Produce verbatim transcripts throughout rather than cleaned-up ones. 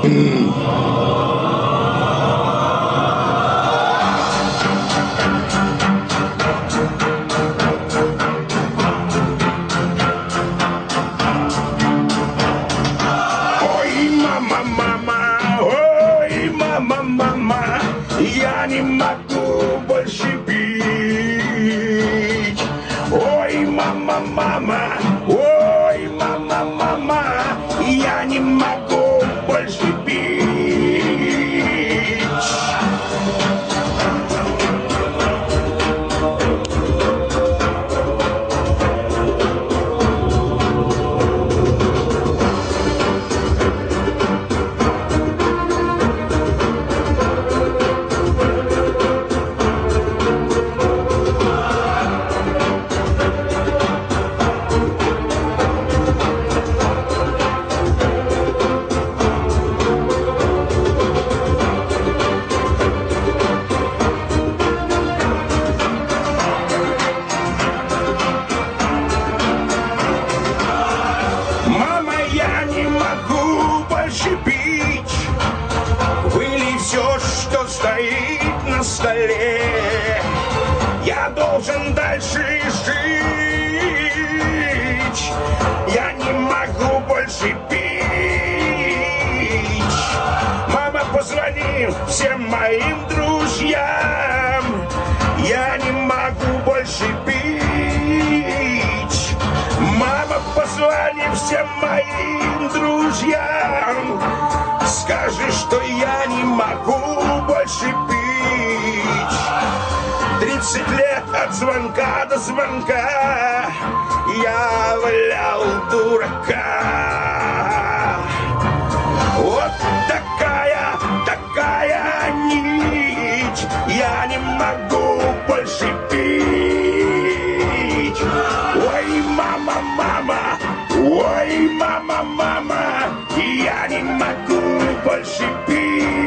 Мама, я не могу больше пить. Ой, мама, мама, ой, мама, мама, я не могу больше пить. Я не могу больше пить. Выли все, что стоит на столе. Я должен дальше жить. Я не могу больше пить. Мама, позвони всем моим друзьям. Я не могу больше пить. Мама, позвони всем моим друзьям. Скажи, что я не могу больше пить. Тридцать лет от звонка до звонка я валял дурака. Вот такая, такая нить. Я не могу больше пить. Ой, мама, мама, ой, мама, мама, я не могу больше пить.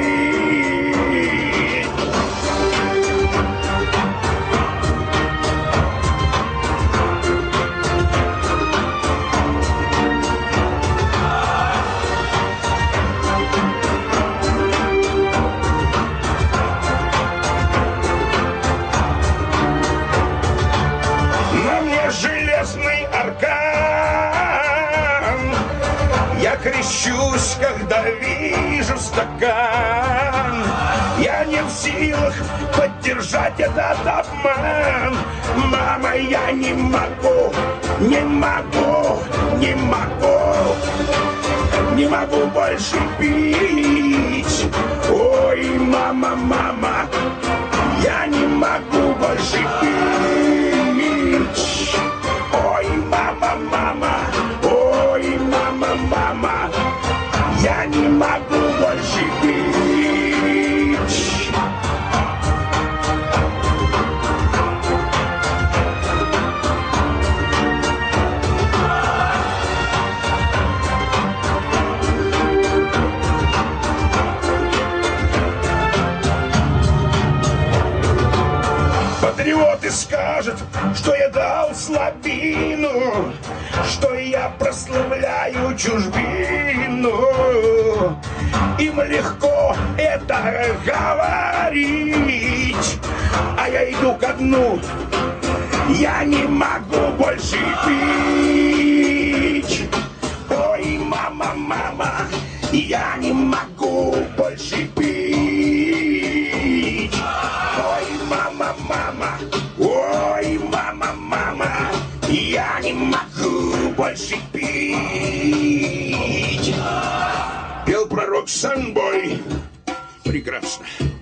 На мне железный аркан. Я крещусь, когда вижу стакан. Я не в силах поддержать этот обман. Мама, я не могу, не могу, не могу, не могу больше пить. Ой, мама, мама, я не могу больше пить. Ой, мама, мама, ой, мама, мама, я не могу больше пить. Патриоты скажут, что я дал слабину, что я прославляю чужбину. Им легко это говорить, а я иду ко дну. Я не могу больше пить. Ой, мама, мама, я не могу больше пить. Ой, мама, мама, ой, мама, мама, я не могу больше пить. Пел пророк Санбой. Прекрасно.